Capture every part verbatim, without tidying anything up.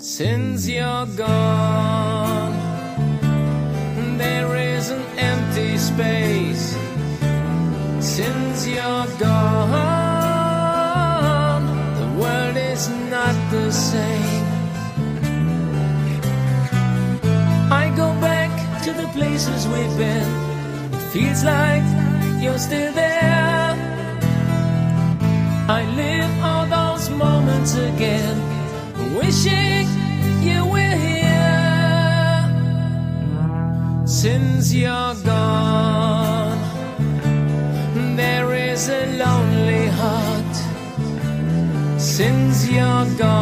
Since you're gone, there is an empty space. Since you're gone, the world is not the same. I go back to the places we've been. It feels like you're still there. I live all those moments again, wishing you were here. Since you're gone, there is a lonely heart. Since you're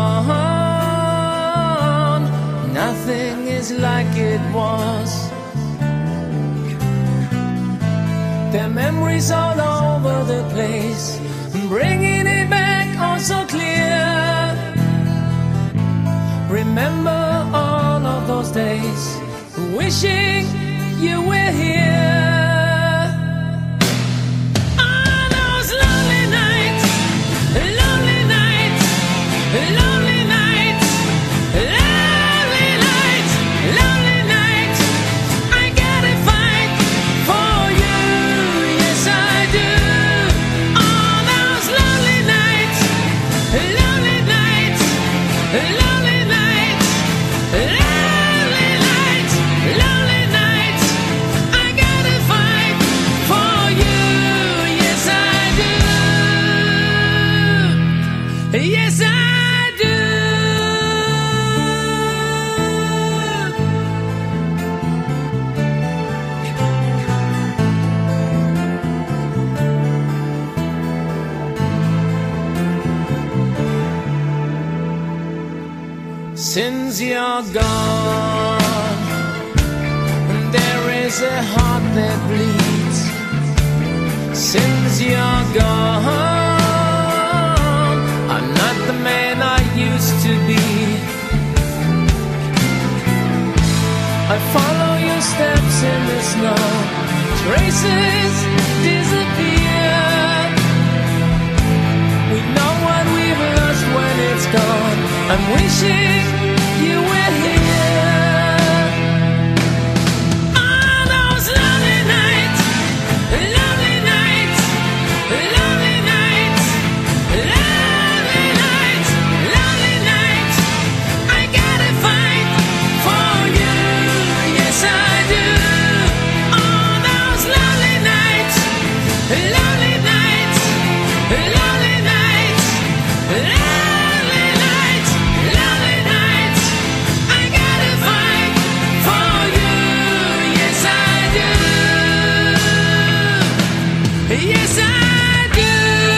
gone, nothing is like it was. There are memories all over the place, bringing it back all so clear. Remember all of those days, wishing you were here. All those lonely nights, lonely nights, lonely nights, lonely nights, lonely nights. I gotta fight for you, yes I do. All those lonely nights, lonely nights, lonely nights, lonely nights, lonely nights. I gotta fight for you, yes I do, yes I do. Since you're gone, there is a heart that bleeds. Since you're gone, I'm not the man I used to be. I follow your steps in the snow, traces disappear. We know what we've lost when it's gone. I'm wishing you were here. All those lonely nights, lonely nights, lonely nights, lonely nights, lonely nights. I gotta fight for you, yes I do. All those lonely nights, lonely nights, lonely nights, lonely nights, lonely nights. I gotta fight for you, yes I do, yes I do.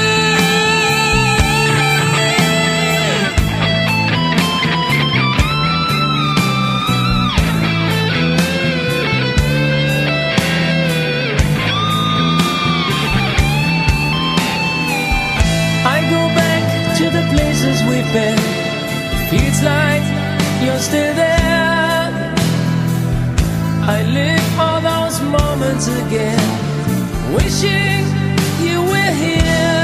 I go back to the places we've been. Feels like you're still there. I live all those moments again, wishing you were here.